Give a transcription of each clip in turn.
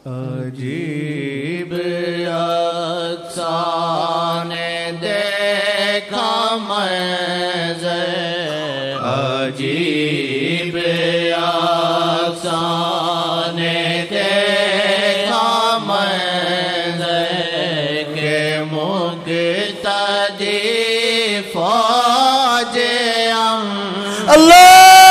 عجیب اقصا نے دیکھا منظر، عجیب اقصا نے دیکھا منظر کہ مقتدی فوج اللہ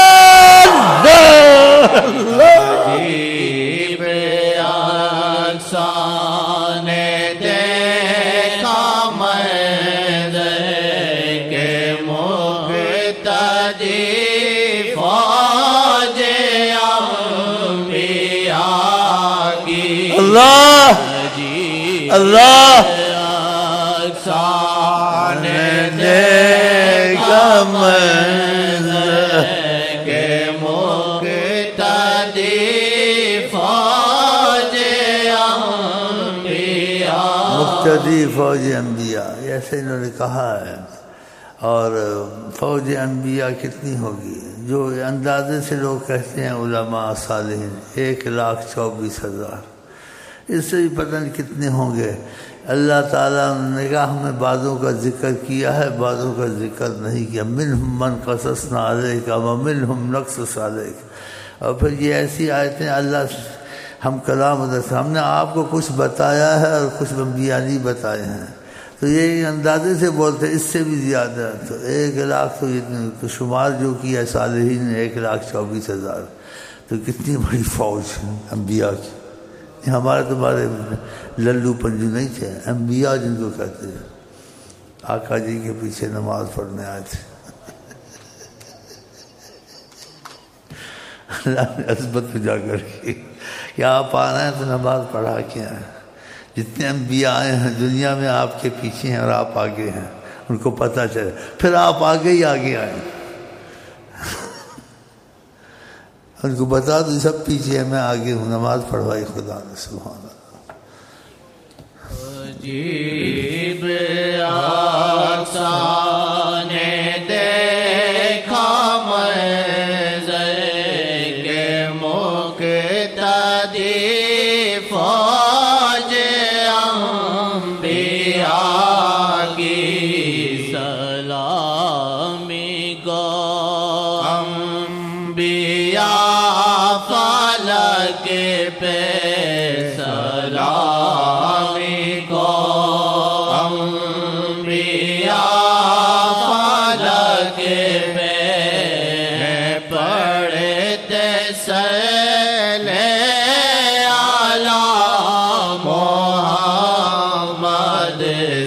عجیب اقصا نے دیکھا منظر کہ مقتدی فوج انبیاء کی، اللہ اللہ اقصا نے دیکھا منظر کہ مقتدی فوج انبیاء، مقتدی فوج انبیاء، ایسے انہوں نے کہا ہے۔ اور فوج انبیاء کتنی ہوگی؟ جو اندازے سے لوگ کہتے ہیں علماء صالحین 1,24,000، اس سے بھی پتہ نہیں کتنے ہوں گے۔ اللہ تعالیٰ نے کہا ہمیں بعضوں کا ذکر کیا ہے، بعضوں کا ذکر نہیں کیا۔ منہم من قصصنا علیک ومنہم نقصص علیک۔ اور پھر یہ ایسی آیتیں اللہ ہم کلام ادھر، ہم نے آپ کو کچھ بتایا ہے اور کچھ انبیاء نہیں بتائے ہیں، تو یہ اندازے سے بولتے اس سے بھی زیادہ۔ تو 1,00,000 تو شمار جو کیا صالحین نے 1,24,000، تو کتنی بڑی فوج انبیاء کی۔ ہمارے تمہارے للو پنجو نہیں تھے، انبیاء جن کو کہتے ہیں، آقا جی کے پیچھے نماز پڑھنے آئے تھے۔ اللہ نے عظمت اجاگر کی کہ آپ آ رہے ہیں تو نماز پڑھا کے آئیں۔ جتنے انبیاء آئے ہیں دنیا میں آپ کے پیچھے ہیں اور آپ آگے ہیں، ان کو پتہ چلے، پھر آپ آگے ہی آگے آئیں۔ ان کو بتا دو سب پیچھے ہیں، میں آگے ہوں، نماز پڑھوائی خدا نے، سبحان اللہ۔ عجیب اقصا نے دیکھا منظر کہ مقتدی فوج انبیاء کی، سلامی گو انبیاء فلک پہ، سلامی گو انبیاء فلک پہ، پڑھتے صلی علی محمد،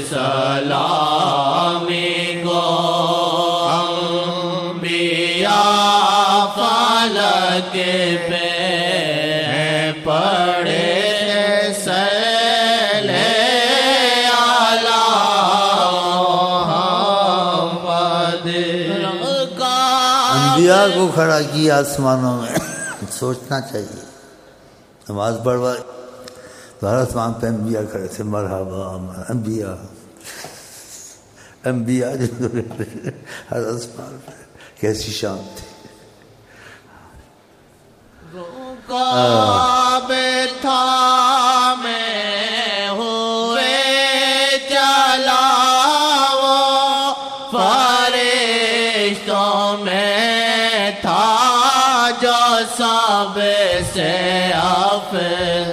سلامی گو انبیاء فلک پہ، پڑھے صلی علی محمد۔ انبیاء کو کھڑا کیا آسمانوں میں، سوچنا چاہیے۔ نماز پڑھوائی تو ہر آسمان پہ انبیاء کھڑے تھے، مرحبا انبیاء، انبیاء جو رہتے تھے ہر آسمان پہ، کیسی شان تھی۔ رکاب تھامے ہوئے چلا وہ فرشتوں میں تھا جو سب سے افضل،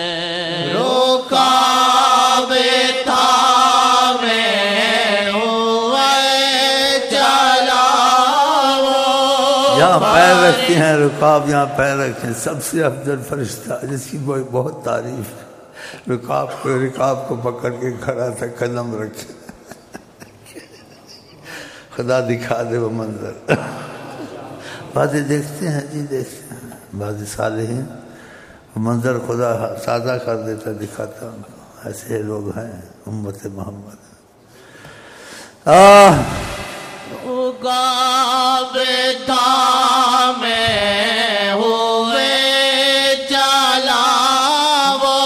رکاب تھامے ہوئے چلا وہ، یہاں پیر رکھتے ہیں رکاب، یہاں پیر رکھتے ہیں، سب سے افضل فرشتہ جس کی بہت تعریف ہے، رکاب کو پکڑ کے کھڑا تھا، قلم رکھے۔ خدا دکھا دے وہ منظر۔ بعضی دیکھتے ہیں جی، دیکھتے ہیں بعضی صالحین وہ منظر خدا سادہ کر دیتا، دکھاتا ان کو، ایسے لوگ ہیں امت محمد۔ رکاب تھامے ہوئے چلا وہ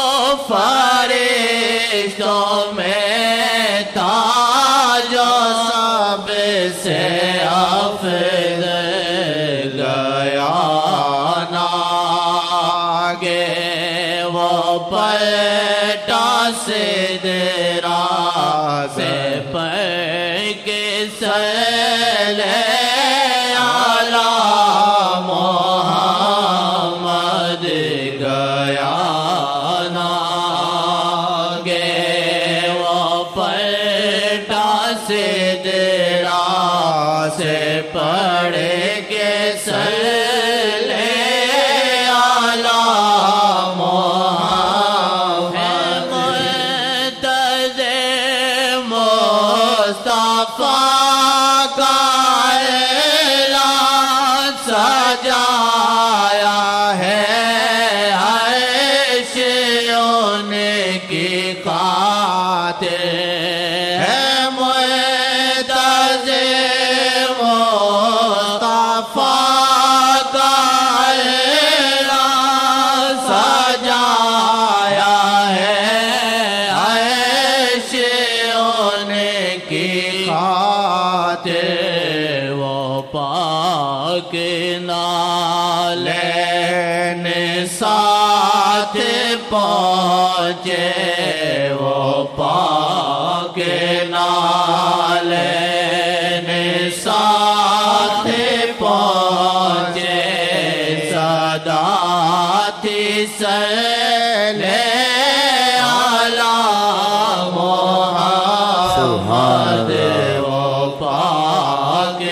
فرشتوں میں تھا جو سب سے افضل، گیا نا آگے وہ پلٹا سدرا سے پڑھ کے صلی علی محمد گیا نا گے وہ پلٹا سدرا سے پڑھ کے صلی علی محمد منتظر مصطفیٰ کا اعلان سجایا ہے عرش ان کی خاطر ہے منتظر مصطفیٰ کا اعلان سجایا ہے عرش ان کی خاطر وہ پاک نالین ساتھ پہنچے وہ پاک نالین ساتھ پہنچے صدا تھی صلی علی محمد وہ پاک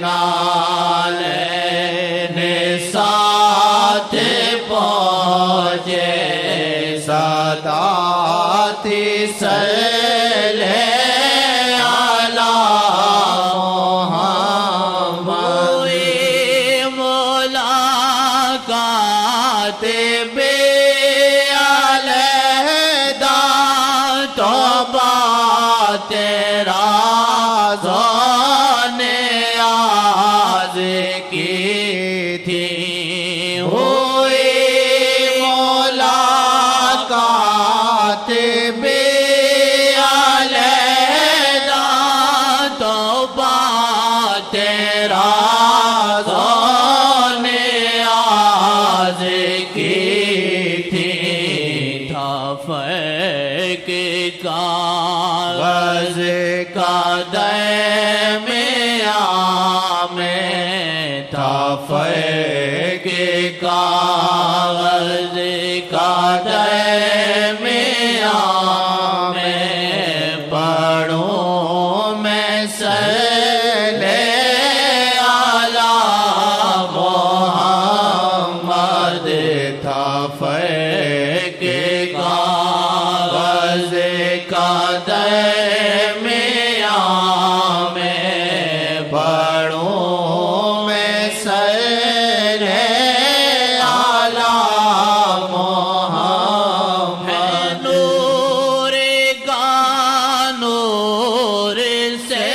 نالین ساتھ پہنچے صدا تھی صلی علی محمد ملاقات بے علیحدہ تو بات رازان آز کی تھی ہوئی ملاقات بے علیحدہ تو بات رازان آز کی تھی تھا فرق کاغذ کا درمیان میں تھا فرق کاغذ کا درمیان میں پڑھوں میں صلی علی محمد تھا فرق کاغذ کا درمیان میں پڑھوں میں صلی علی محمد نور کا نور سے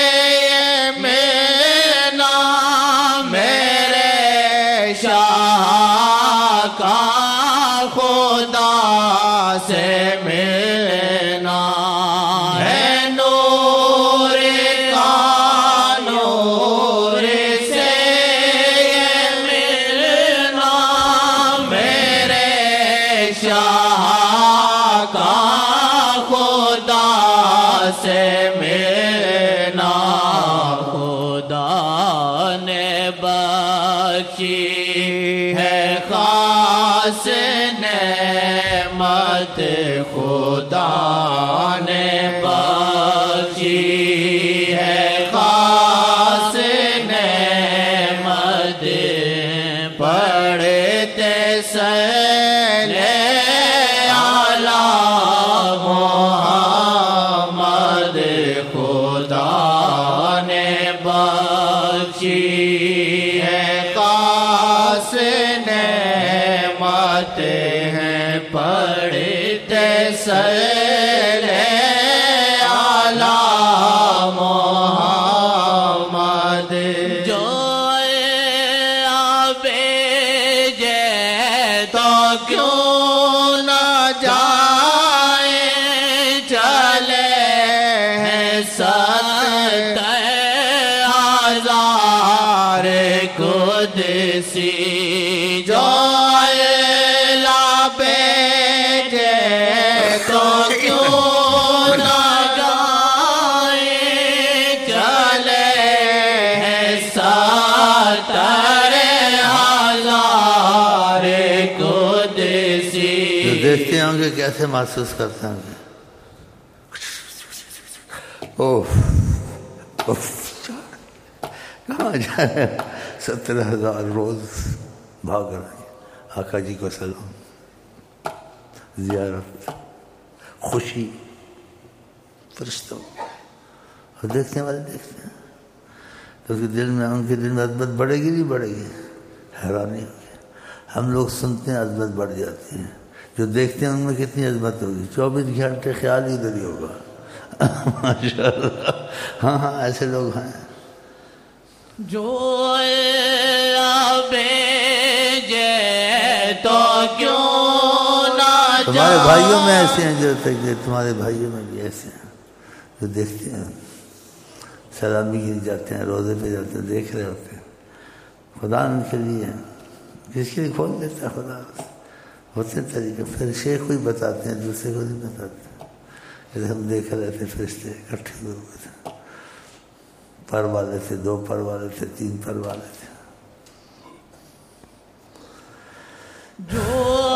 ملنا میرے شاہ کا خدا سے ملنا ہے نور کا نور سے ملنا میرے شاہ کا خدا سے ملنا خدا نے بخشی ہے خاص نعمت خدا نے بخشی ہے خاص نعمت پڑھتے صلی علی محمد خدا نے بخشی ہے خاص نعمت ہیں پڑھتے صلی علی محمد جو بھیجے تو کیوں نہ جائے چلے ہیں 70,000 قدسی جو دیکھتے ہوں گے کیسے محسوس کرتے ہوں گے. کہاں جا رہے ہیں؟ 17,000 روز بھاگ رہے ہیں. آقا جی کو سلام، زیارت، خوشی، فرشتوں. اور دیکھنے والے دیکھتے ہیں تو ان کے دل میں عظمت بڑھے گی نہیں بڑھے گی؟ حیرانی ہوگی. ہم لوگ سنتے ہیں عظمت بڑھ جاتی ہے، جو دیکھتے ہیں ان میں کتنی عظمت ہوگی. 24 گھنٹے خیال ہی ادھر ہی ہوگا. ماشاء اللہ. ہاں ہاں ایسے لوگ ہیں جو بھیجے تو کیوں نہ تمہارے بھائیوں میں ایسے ہیں جو تمہارے بھائیوں میں بھی ایسے ہیں جو دیکھتے ہیں، سلامی کے لیے جاتے ہیں، روزے پہ جاتے ہیں، دیکھ رہے ہوتے ہیں. خدا ان کے لیے جس کے لیے کھول دیتا ہے خدا. ہوتے طریقے پھر شیخ کو ہی بتاتے ہیں، دوسرے کو نہیں بتاتے. ہم دیکھ رہے تھے فرشتے اکٹھے ہوئے تھے، پر والے تھے، 2 پر والے تھے، 3 پر والے تھے. جو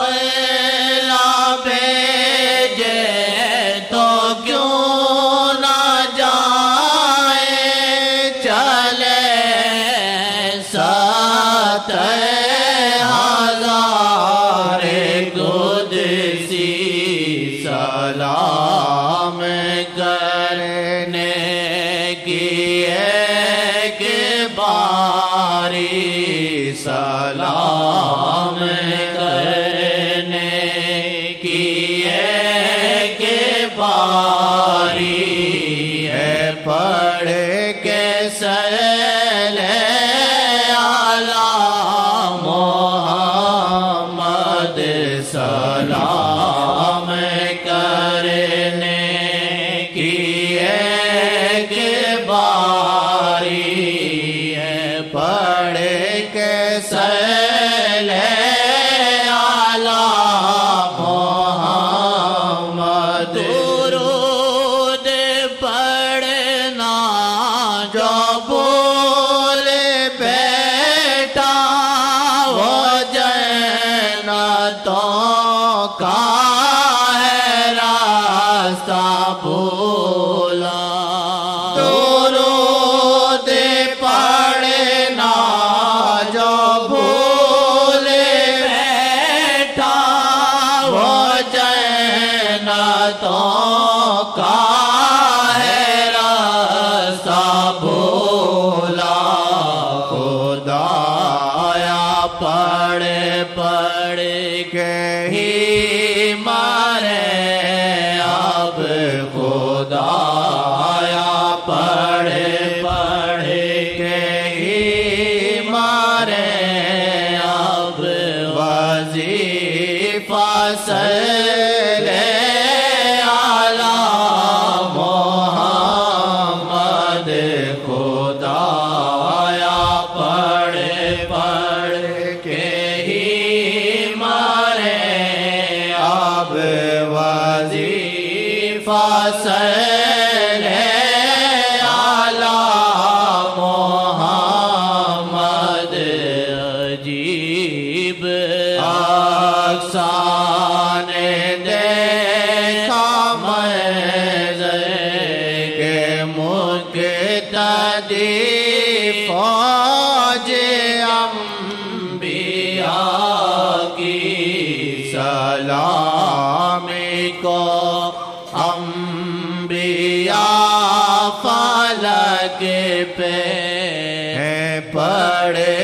بھیجے تو کیوں نہ جائے چلے 7,000 قدسی سلام کرنے کی ایک باری سلام کرنے کی ایک باری ہے. پڑھ کے صلی علی محمد سلام کرنے کی ایک باری ہے. پڑھ کے صلی علی محمد. درود پڑھنا جو بول بیٹا وہ جنتوں کا ہے راستہ بھولا. درود پڑھنا جو بھول بیٹھا وہ جنتوں کا ہے راستہ بھولا. خدایا پڑھ پڑھ کے ہی مارے اب. خدایا پڑھ پڑھ کے ہی مارے اب. وظیفہ صلی علی محمد. خدایا پڑھ پڑھ کے ہی مارے اب. وظیفہ صلی علی محمد. عجیب اقسام دیکھا منظر کے مقتدی فوج انبیاء کی. سلامی کو انبیاء فلک پہ پڑے